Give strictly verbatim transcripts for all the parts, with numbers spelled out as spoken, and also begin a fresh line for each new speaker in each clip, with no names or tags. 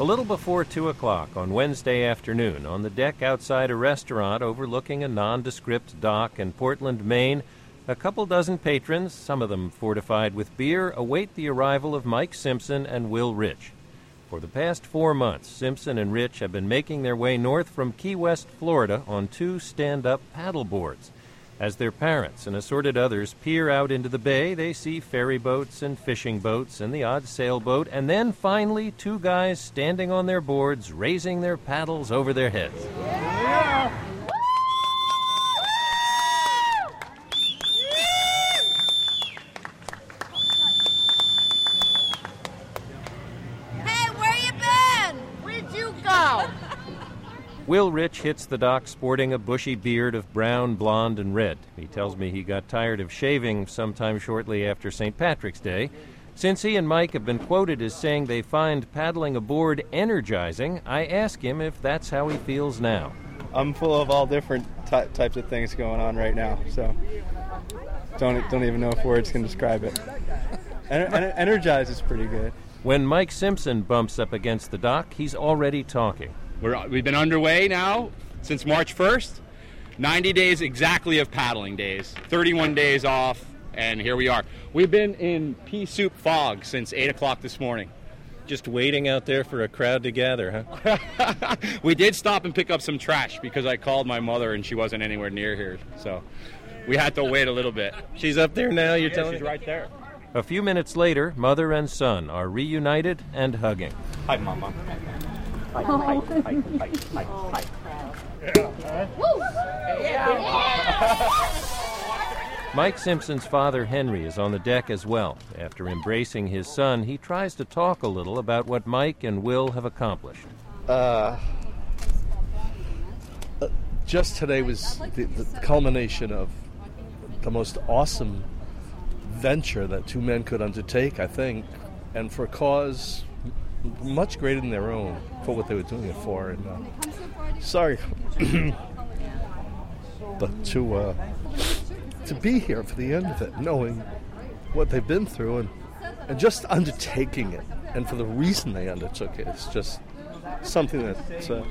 A little before two o'clock on Wednesday afternoon, on the deck outside a restaurant overlooking a nondescript dock in Portland, Maine, a couple dozen patrons, some of them fortified with beer, await the arrival of Mike Simpson and Will Rich. For the past four months, Simpson and Rich have been making their way north from Key West, Florida, on two stand-up paddle boards. As their parents and assorted others peer out into the bay, they see ferry boats and fishing boats and the odd sailboat, and then finally two guys standing on their boards, raising their paddles over their heads. Yeah. Will Rich hits the dock sporting a bushy beard of brown, blonde, and red. He tells me he got tired of shaving sometime shortly after Saint Patrick's Day. Since he and Mike have been quoted as saying they find paddling aboard energizing, I ask him if that's how he feels now.
I'm full of all different ty- types of things going on right now, so don't don't even know if words can describe it. Ener- ener- energize is pretty good.
When Mike Simpson bumps up against the dock, he's already talking.
We're, we've been underway now since March first. ninety days exactly of paddling days. thirty-one days off, and here we are. We've been in pea soup fog since eight o'clock this morning.
Just waiting out there for a crowd to gather, huh?
We did stop and pick up some trash because I called my mother and she wasn't anywhere near here. So we had to wait a little bit.
She's up there now, you're
yeah,
telling me?
She's right there.
A few minutes later, mother and son are reunited and hugging.
Hi, Mama. Hi,
Oh.
hi, hi, hi, hi, hi.
Yeah.
Mike Simpson's father, Henry, is on the deck as well. After embracing his son, he tries to talk a little about what Mike and Will have accomplished.
Uh, uh, just today was the, the culmination of the most awesome venture that two men could undertake, I think, and for a cause much greater than their own for what they were doing it for. And uh, sorry, but to uh, to be here for the end of it, knowing what they've been through and and just undertaking it, and for the reason they undertook it, it's just something that uh,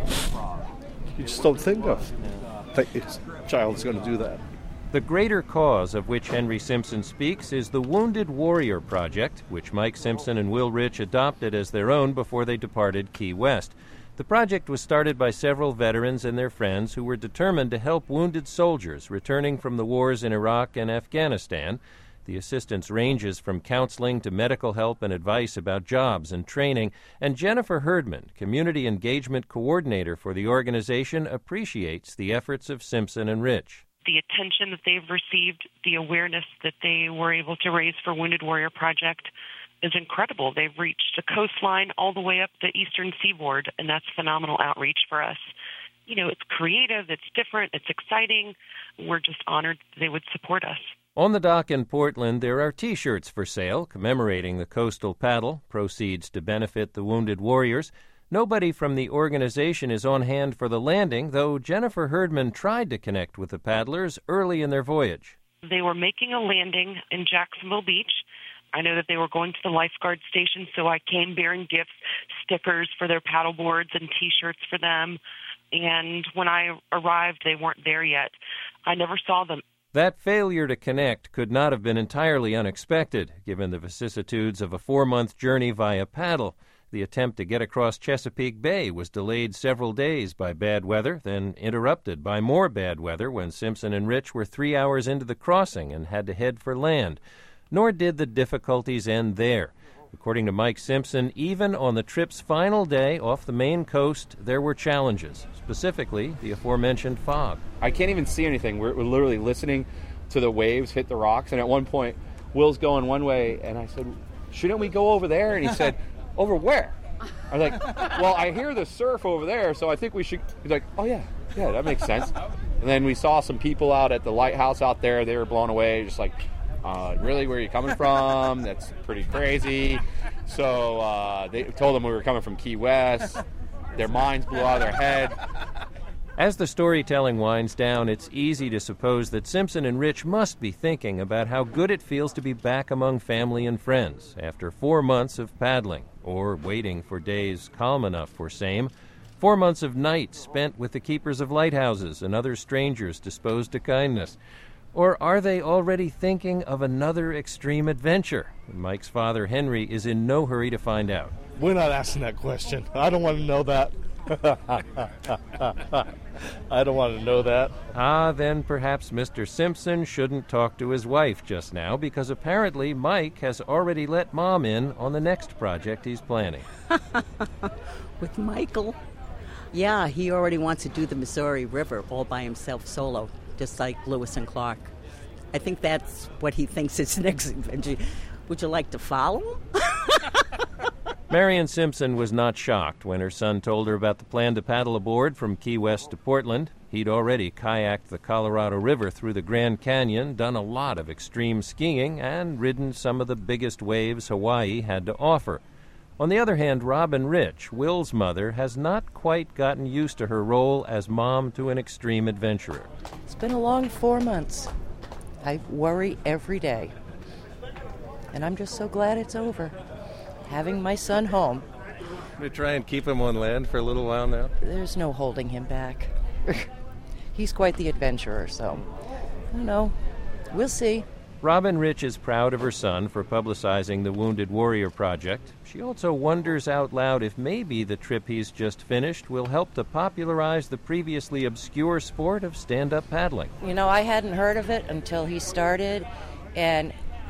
you just don't think of. That your child's going to do that.
The greater cause of which Henry Simpson speaks is the Wounded Warrior Project, which Mike Simpson and Will Rich adopted as their own before they departed Key West. The project was started by several veterans and their friends who were determined to help wounded soldiers returning from the wars in Iraq and Afghanistan. The assistance ranges from counseling to medical help and advice about jobs and training, and Jennifer Herdman, Community Engagement Coordinator for the organization, appreciates the efforts of Simpson and Rich.
The attention that they've received, the awareness that they were able to raise for Wounded Warrior Project is incredible. They've reached the coastline all the way up the eastern seaboard, and that's phenomenal outreach for us. You know, it's creative, it's different, it's exciting. We're just honored they would support us.
On the dock in Portland, there are T-shirts for sale commemorating the coastal paddle, proceeds to benefit the Wounded Warriors. Nobody from the organization is on hand for the landing, though Jennifer Herdman tried to connect with the paddlers early in their voyage.
They were making a landing in Jacksonville Beach. I know that they were going to the lifeguard station, so I came bearing gifts, stickers for their paddle boards and T-shirts for them. And when I arrived, they weren't there yet. I never saw them.
That failure to connect could not have been entirely unexpected, given the vicissitudes of a four-month journey via paddle. The attempt to get across Chesapeake Bay was delayed several days by bad weather, then interrupted by more bad weather when Simpson and Rich were three hours into the crossing and had to head for land. Nor did the difficulties end there. According to Mike Simpson, even on the trip's final day off the Maine coast, there were challenges, specifically the aforementioned fog.
I can't even see anything. We're, we're literally listening to the waves hit the rocks, and at one point, Will's going one way, and I said, shouldn't we go over there? And he said, over where? I was like, well, I hear the surf over there, so I think we should. He's like, oh, yeah, yeah, that makes sense. And then we saw some people out at the lighthouse out there. They were blown away, just like, uh, really, where are you coming from? That's pretty crazy. So uh, they told them we were coming from Key West. Their minds blew out of their head.
As the storytelling winds down, it's easy to suppose that Simpson and Rich must be thinking about how good it feels to be back among family and friends after four months of paddling, or waiting for days calm enough for same, four months of nights spent with the keepers of lighthouses and other strangers disposed to kindness. Or are they already thinking of another extreme adventure? Mike's father, Henry, is in no hurry to find out.
We're not asking that question. I don't want to know that. I don't want to know that.
Ah, then perhaps Mister Simpson shouldn't talk to his wife just now, because apparently Mike has already let Mom in on the next project he's planning.
With Michael? Yeah, he already wants to do the Missouri River all by himself solo, just like Lewis and Clark. I think that's what he thinks is next adventure. Would you like to follow him?
Marion Simpson was not shocked when her son told her about the plan to paddle aboard from Key West to Portland. He'd already kayaked the Colorado River through the Grand Canyon, done a lot of extreme skiing, and ridden some of the biggest waves Hawaii had to offer. On the other hand, Robin Rich, Will's mother, has not quite gotten used to her role as mom to an extreme adventurer.
It's been a long four months. I worry every day. And I'm just so glad it's over. Having my son home.
We try and keep him on land for a little while now?
There's no holding him back. He's quite the adventurer, so I don't know. We'll see.
Robin Rich is proud of her son for publicizing the Wounded Warrior Project. She also wonders out loud if maybe the trip he's just finished will help to popularize the previously obscure sport of stand-up paddling.
You know, I hadn't heard of it until he started, and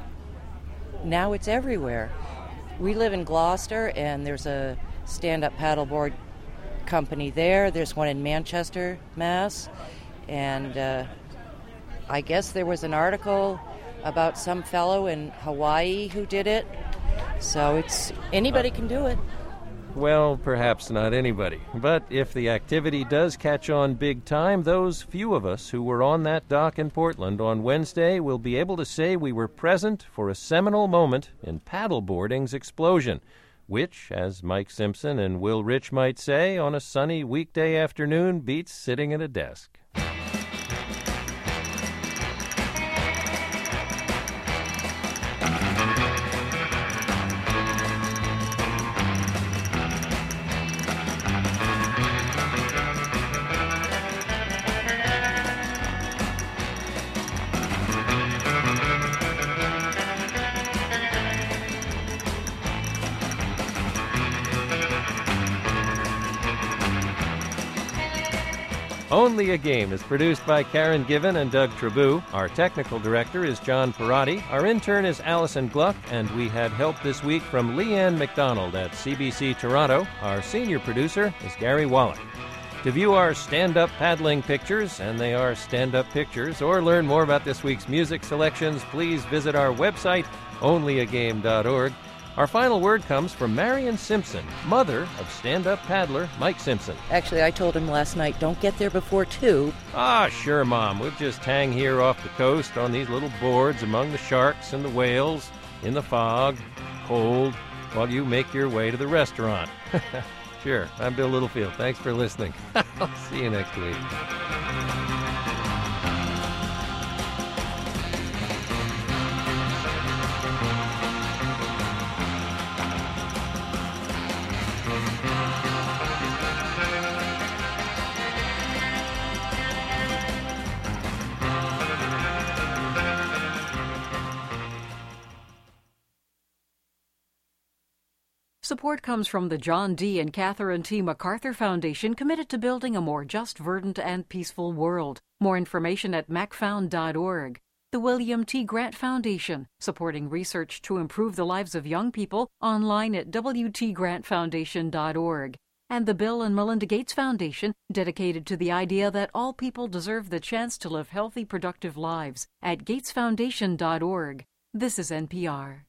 now it's everywhere. We live in Gloucester, and there's a stand-up paddleboard company there. There's one in Manchester, Mass. And uh, I guess there was an article about some fellow in Hawaii who did it. So it's anybody can do it.
Well, perhaps not anybody. But if the activity does catch on big time, those few of us who were on that dock in Portland on Wednesday will be able to say we were present for a seminal moment in paddleboarding's explosion, which, as Mike Simpson and Will Rich might say, on a sunny weekday afternoon beats sitting at a desk. Only a Game is produced by Karen Given and Doug Trabou. Our technical director is John Perotti. Our intern is Allison Gluck, and we had help this week from Leanne McDonald at C B C Toronto. Our senior producer is Gary Wallach. To view our stand-up paddling pictures, and they are stand-up pictures, or learn more about this week's music selections, please visit our website, only a game dot org. Our final word comes from Marion Simpson, mother of stand-up paddler Mike Simpson.
Actually, I told him last night, don't get there before two.
Ah, sure, Mom. We'll just hang here off the coast on these little boards among the sharks and the whales, in the fog, cold, while you make your way to the restaurant. Sure, I'm Bill Littlefield. Thanks for listening. I'll see you next week.
Support comes from the John D. and Catherine T. MacArthur Foundation, committed to building a more just, verdant, and peaceful world. More information at mac found dot org. The William T. Grant Foundation, supporting research to improve the lives of young people, online at w t grant foundation dot org. And the Bill and Melinda Gates Foundation, dedicated to the idea that all people deserve the chance to live healthy, productive lives, at gates foundation dot org. This is N P R.